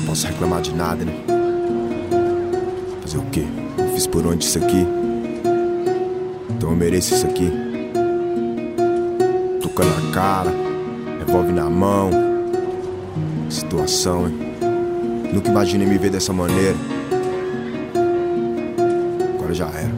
posso reclamar de nada, né? Fazer o quê? Eu fiz por onde isso aqui, então eu mereço isso aqui. Toca na cara, revólver na mão. Que situação, hein? Nunca imaginei me ver dessa maneira. Agora já era.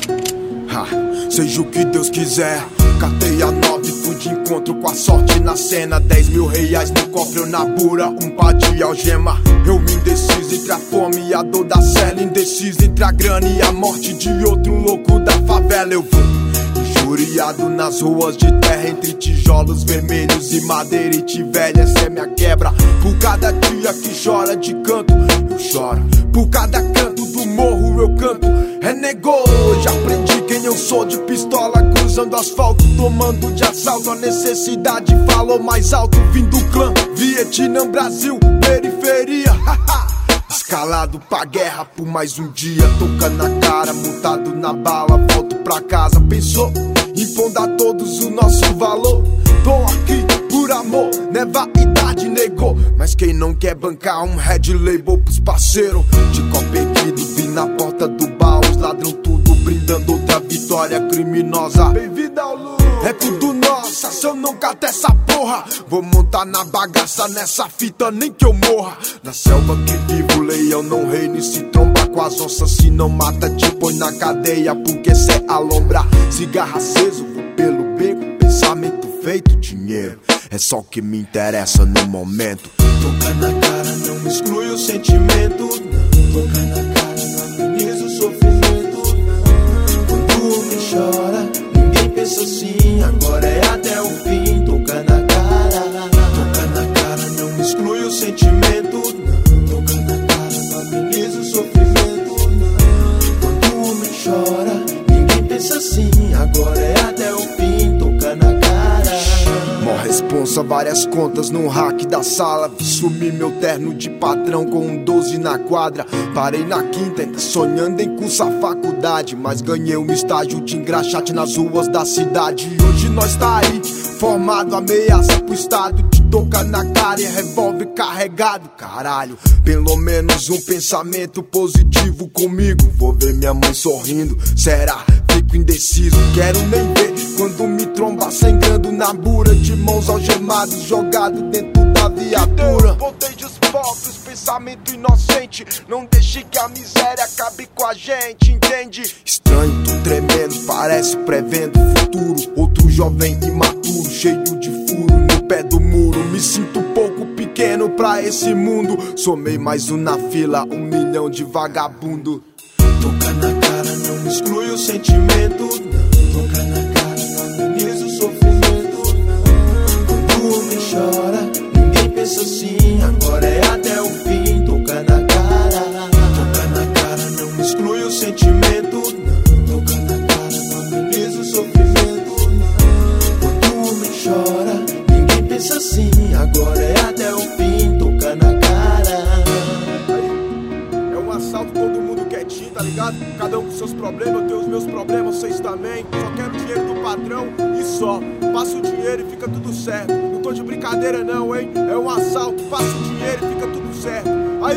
Seja o que Deus quiser. Catei a 9, fui de encontro com a sorte na cena. 10 mil reais no cofre ou na bura, um par de algema. Eu me indeciso entre a fome e a dor da cela. Indeciso entre a grana e a morte de outro louco da favela. Eu vou injuriado nas ruas de terra, entre tijolos vermelhos e madeirite velha. Essa é minha quebra. Por cada dia que chora de canto, eu choro. Por cada canto do morro eu canto. É negou, já aprendi quem eu sou de pistola, cruzando asfalto, tomando de assalto. A necessidade falou mais alto, vim do clã Vietnã, Brasil, periferia. Escalado pra guerra por mais um dia, toca na cara, mutado na bala, volto pra casa. Pensou em fundar todos o nosso valor? Tô aqui por amor, né? Vaidade negou. Mas quem não quer bancar um red label pros parceiros? De copo erguido, vim na porta do bar, os ladrão tudo brindando outra vitória criminosa. Bem-vindo ao Lu. É tudo nossa, se eu não catar essa porra, vou montar na bagaça nessa fita, nem que eu morra. Na selva que vivo, leão não reina e se tromba com as onças. Se não mata, te põe na cadeia, porque cê alombra. Cigarro aceso, vou pelo beco, pensamento feito dinheiro. É só o que me interessa no momento. Toca na cara, não exclui o sentimento. Toca na cara, não ameniza o sofrimento. Quando o homem chora, ninguém pensa assim, agora é até o fim. Toca na cara, não exclui o sentimento. Toca na cara, não ameniza o sofrimento. Quando o homem chora, ninguém pensa assim, agora é até o fim. Toca na cara. Mó responsa, várias contas no hack da sala. Vi sumir meu terno de patrão com um 12 na quadra. Parei na quinta, ainda sonhando em cursar faculdade, mas ganhei um estágio de engraxate nas ruas da cidade. E hoje nós tá aí, formado, ameaça pro estado de toca na cara e revólver carregado. Caralho, pelo menos um pensamento positivo comigo. Vou ver minha mãe sorrindo, será? Fico indeciso, quero nem ver quando me trombar sangrando na bura, de mãos algemadas, jogado dentro da viatura. Voltei dos pobres, pensamento inocente, não deixe que a miséria acabe com a gente, entende? Estranho, tô tremendo, parece prevendo o futuro. Outro jovem imaturo, cheio de furo no pé do muro. Me sinto um pouco pequeno pra esse mundo. Somei mais um na fila, 1 milhão de vagabundo. Toca na cara, não exclui o sentimento. Toca na cara, não ameniza o sofrimento. Quando o homem chora, ninguém pensa assim, agora é até o fim. Toca na cara, não exclui o sentimento. Toca na cara, não ameniza o sofrimento. Quando o homem chora, ninguém pensa assim, agora é até o fim. Toca na cara. É um assalto, todo mundo quietinho, tá ligado? Cada um com seus problemas, eu tenho os meus problemas, vocês também. Só quero dinheiro do patrão e só. Passa o dinheiro e fica tudo certo. Não tô de brincadeira não, hein? É um assalto, passa o dinheiro e fica tudo certo. Aí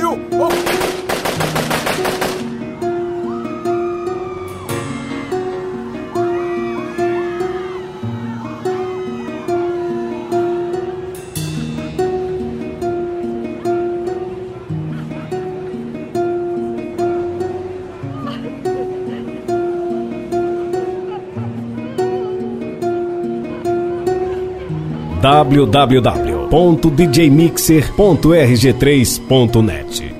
www.djmixer.rg3.net